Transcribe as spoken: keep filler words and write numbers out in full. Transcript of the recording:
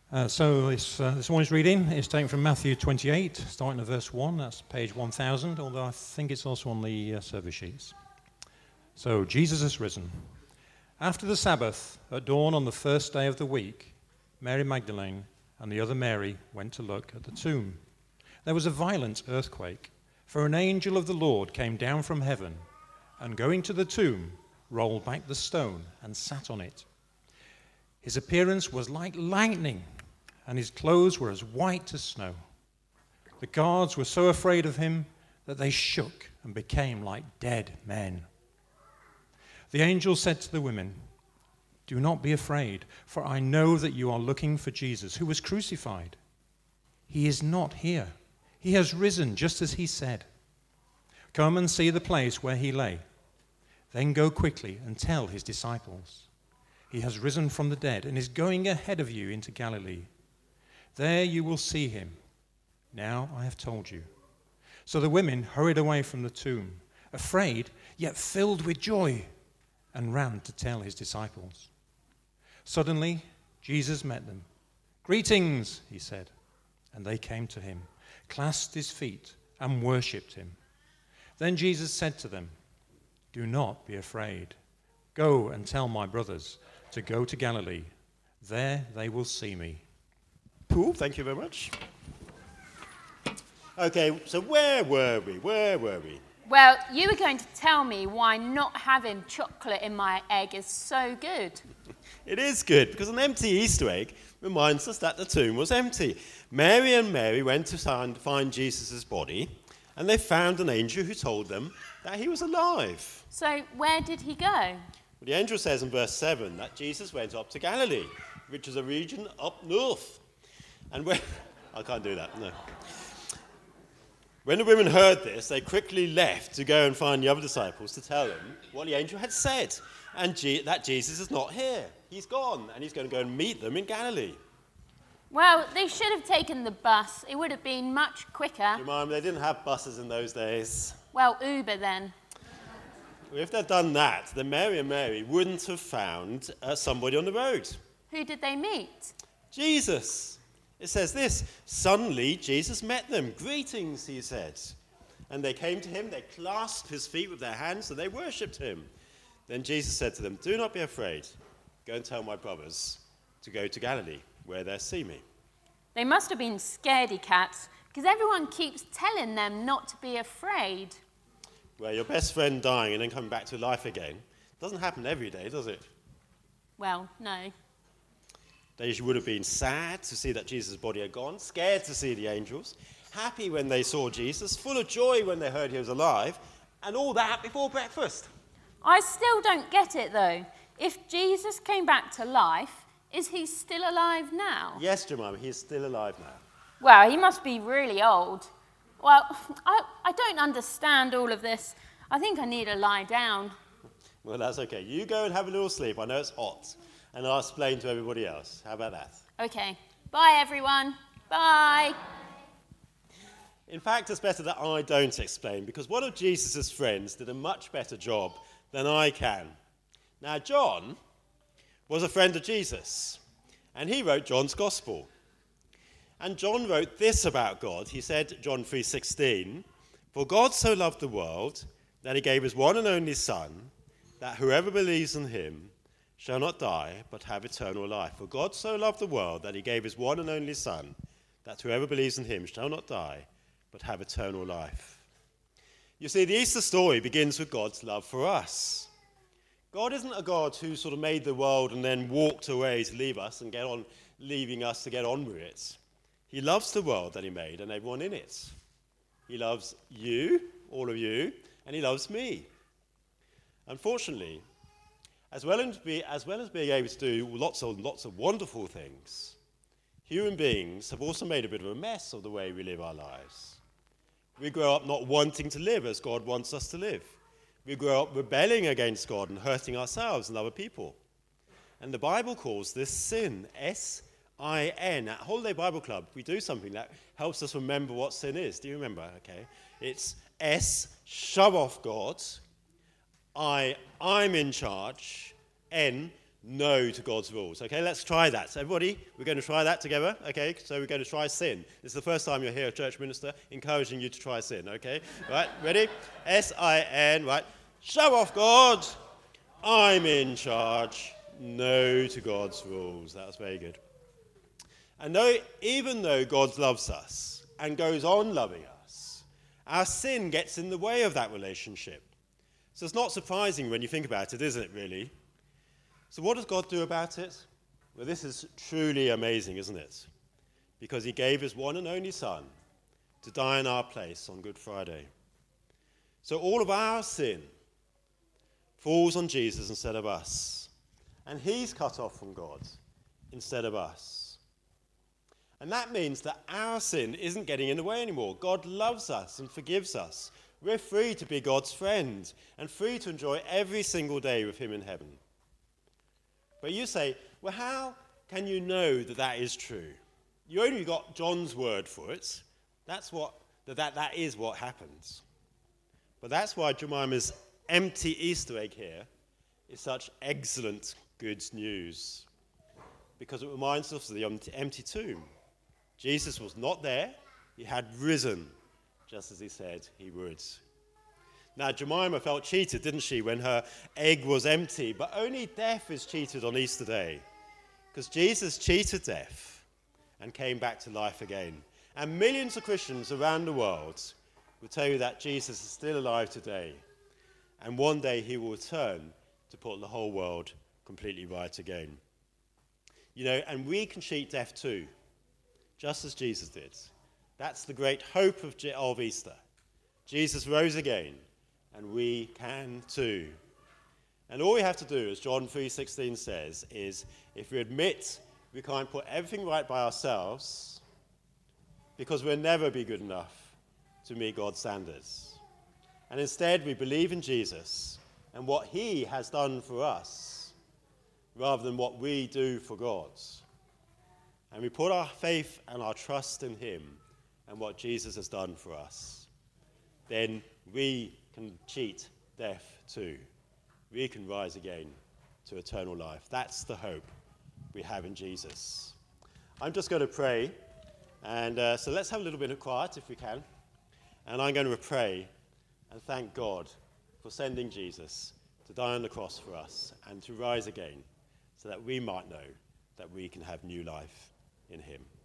Uh, so this, uh, this morning's reading is taken from Matthew twenty-eight, starting at verse one. That's page one thousand, although I think it's also on the uh, service sheets. So, Jesus has risen. After the Sabbath, at dawn on the first day of the week, Mary Magdalene and the other Mary went to look at the tomb. There was a violent earthquake, for an angel of the Lord came down from heaven, and going to the tomb, rolled back the stone and sat on it. His appearance was like lightning, and his clothes were as white as snow. The guards were so afraid of him that they shook and became like dead men. The angel said to the women, "Do not be afraid, for I know that you are looking for Jesus, who was crucified. He is not here. He has risen, just as he said. Come and see the place where he lay. Then go quickly and tell his disciples. He has risen from the dead and is going ahead of you into Galilee. There you will see him. Now I have told you." So the women hurried away from the tomb, afraid, yet filled with joy, and ran to tell his disciples. Suddenly, Jesus met them. "Greetings," he said. And they came to him, clasped his feet, and worshipped him. Then Jesus said to them, "Do not be afraid. Go and tell my brothers to go to Galilee. There they will see me." Cool, thank you very much. Okay, so where were we? Where were we? Well, you were going to tell me why not having chocolate in my egg is so good. It is good, because an empty Easter egg reminds us that the tomb was empty. Mary and Mary went to find, find Jesus' body, and they found an angel who told them that he was alive. So where did he go? Well, the angel says in verse seven that Jesus went up to Galilee, which is a region up north. And when... I can't do that, no. When the women heard this, they quickly left to go and find the other disciples to tell them what the angel had said, and G- that Jesus is not here. He's gone, and he's going to go and meet them in Galilee. Well, they should have taken the bus. It would have been much quicker. Jemima, they didn't have buses in those days. Well, Uber then. If they'd done that, then Mary and Mary wouldn't have found uh, somebody on the road. Who did they meet? Jesus. It says this, "Suddenly Jesus met them. 'Greetings,' he said. And they came to him, they clasped his feet with their hands, and they worshipped him. Then Jesus said to them, 'Do not be afraid. Go and tell my brothers to go to Galilee, where they'll see me.'" They must have been scaredy cats, because everyone keeps telling them not to be afraid. Well, your best friend dying and then coming back to life again doesn't happen every day, does it? Well, no. They would have been sad to see that Jesus' body had gone, scared to see the angels, happy when they saw Jesus, full of joy when they heard he was alive, and all that before breakfast. I still don't get it, though. If Jesus came back to life, is he still alive now? Yes, Jemima, he is still alive now. Well, he must be really old. Well, I, I don't understand all of this. I think I need to lie down. Well, that's okay. You go and have a little sleep. I know it's hot. And I'll explain to everybody else. How about that? Okay. Bye, everyone. Bye. In fact, it's better that I don't explain, because one of Jesus' friends did a much better job than I can. Now, John was a friend of Jesus, and he wrote John's Gospel. And John wrote this about God. He said, John three sixteen, "For God so loved the world that he gave his one and only Son, that whoever believes in him shall not die, but have eternal life. For God so loved the world that he gave his one and only Son, that whoever believes in him shall not die, but have eternal life." You see, the Easter story begins with God's love for us. God isn't a God who sort of made the world and then walked away to leave us and get on, leaving us to get on with it. He loves the world that he made and everyone in it. He loves you, all of you, and he loves me. Unfortunately, As well, as be, as well as being able to do lots of, lots of wonderful things, human beings have also made a bit of a mess of the way we live our lives. We grow up not wanting to live as God wants us to live. We grow up rebelling against God and hurting ourselves and other people. And the Bible calls this sin, S I N. At Holiday Bible Club, we do something that helps us remember what sin is. Do you remember? Okay. It's S, shove off God. I, I'm in charge. N, no to God's rules. Okay, let's try that. So everybody, we're going to try that together. Okay, so we're going to try sin. This is the first time you'll hear a church minister encouraging you to try sin. Okay, right, ready? S I N, right. Show off God. I'm in charge. No to God's rules. That was very good. And though, even though God loves us and goes on loving us, our sin gets in the way of that relationship. So it's not surprising when you think about it, isn't it, really? So what does God do about it? Well, this is truly amazing, isn't it? Because he gave his one and only Son to die in our place on Good Friday. So all of our sin falls on Jesus instead of us. And he's cut off from God instead of us. And that means that our sin isn't getting in the way anymore. God loves us and forgives us. We're free to be God's friend and free to enjoy every single day with him in heaven. But you say, well, how can you know that that is true? You only got John's word for it. That's what, that, that, that is what happens. But that's why Jemima's empty Easter egg here is such excellent good news. Because it reminds us of the empty tomb. Jesus was not there. He had risen, just as he said he would. Now, Jemima felt cheated, didn't she, when her egg was empty? But only death is cheated on Easter Day. Because Jesus cheated death and came back to life again. And millions of Christians around the world will tell you that Jesus is still alive today. And one day he will return to put the whole world completely right again. You know, and we can cheat death too, just as Jesus did. That's the great hope of, of Easter. Jesus rose again, and we can too. And all we have to do, as John three sixteen says, is if we admit we can't put everything right by ourselves, because we'll never be good enough to meet God's standards. And instead we believe in Jesus and what he has done for us, rather than what we do for God. And we put our faith and our trust in him and what Jesus has done for us. Then we can cheat death too. We can rise again to eternal life. That's the hope we have in Jesus. I'm just going to pray. And uh, so let's have a little bit of quiet if we can. And I'm going to pray and thank God for sending Jesus to die on the cross for us and to rise again so that we might know that we can have new life in him.